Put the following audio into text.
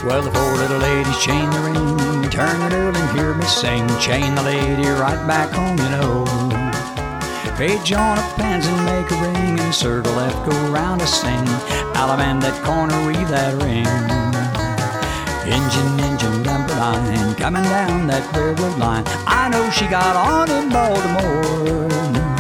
Well, the four little ladies chain the ring. Turn the girl and hear me sing. Chain the lady right back home, you know. Page on a pants and make a ring, and circle left, go round to sing. Alabama that corner, weave that ring. Engine, number 9, coming down that railroad line. I know she got on in Baltimore.